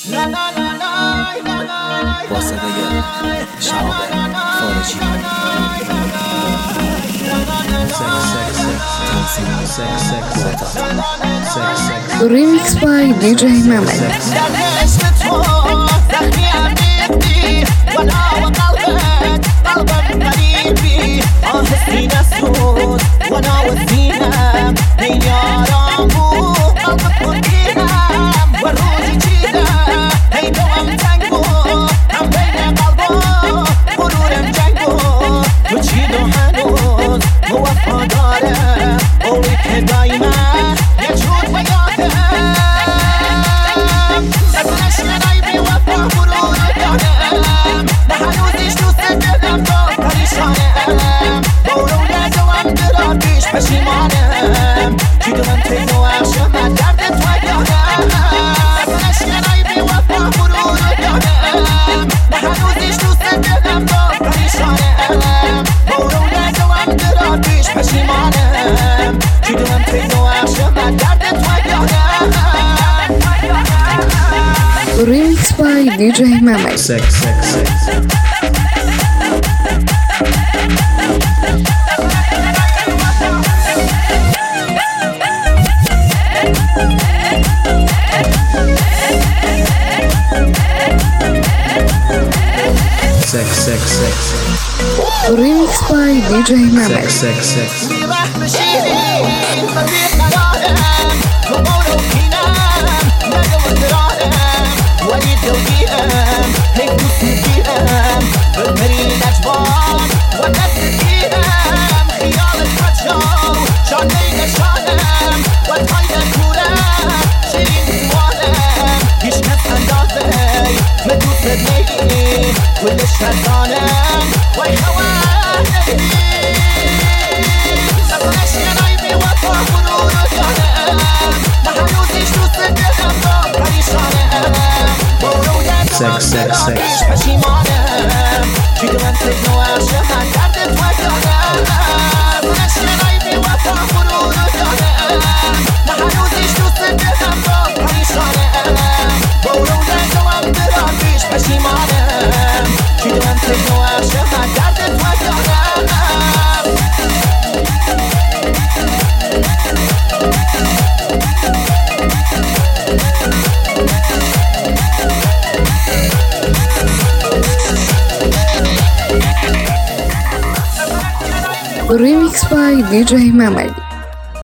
با صدای شهاب خارجی Remix by DJ Mehmet. پشیمانم کی دونم تینو عشق من دردت و یادم نشکنای بی وفا مرور یادم نه هنوزیش دوست دلم با پریشانم برو نجوم درار بیش پشیمانم کی دونم تینو عشق من دردت و یادم Remix by DJ Mehmet. Remix by DJ Mehmet. كل الشيطانم ويخوان لقناش نايمي وفا مرور الجانم ما حنوزيش دوست دلم با پریشانم برو یادم بیش پشیمانم کی دوم تکنو عشق من دردت و یادم لقناش نايمي وفا مرور الجانم ما حنوزيش دوست دلم با پریشانم برو یادم درار بیش پشیمانم کی دوم تکنو عشق من دردت و یادم Remix by DJ Mehmet.